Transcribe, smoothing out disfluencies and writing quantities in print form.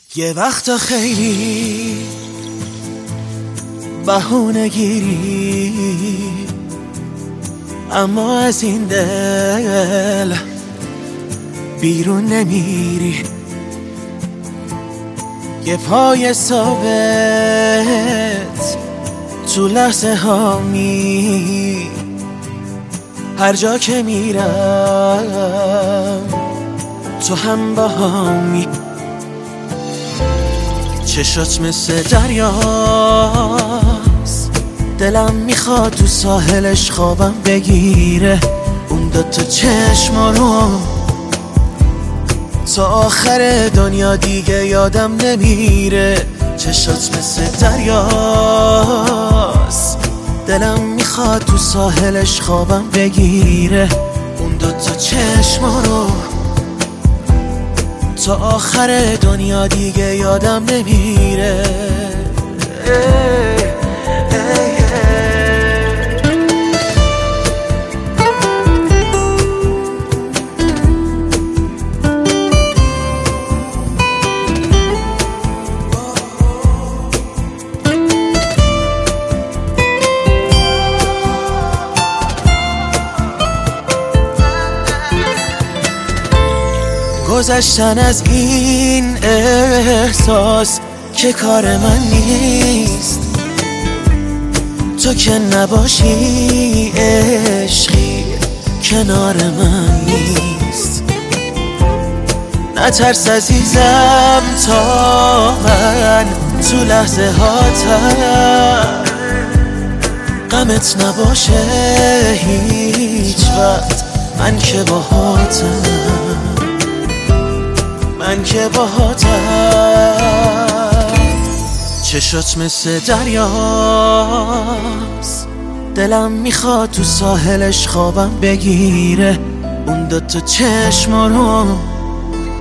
یه وقتا خیلی بهونه گیری، اما از این دل بیرون نمیری. یه پای ثابت تو لحظه هامی، هر جا که میرم تو هم با هامی. چشات مثل دریاست، دلم میخواد تو ساحلش خوابم بگیره. اون دوتا چشما رو تا آخر دنیا دیگه یادم نمیره. چشات مثل دریاست، دلم میخواد تو ساحلش خوابم بگیره. اون دوتا چشما رو تا آخر دنیا دیگه یادم نمیره. گذشتن از این احساس که کار من نیست، تو که نباشی عشقی کنار من نیست. نترس عزیزم تا من تو لحظه هاتم غمت نباشه هیچ وقت. من که باهاتم، من که باهاتم. چشات مثل دریاست، دلم میخواد تو ساحلش خوابم بگیره. اون دوتا چشما رو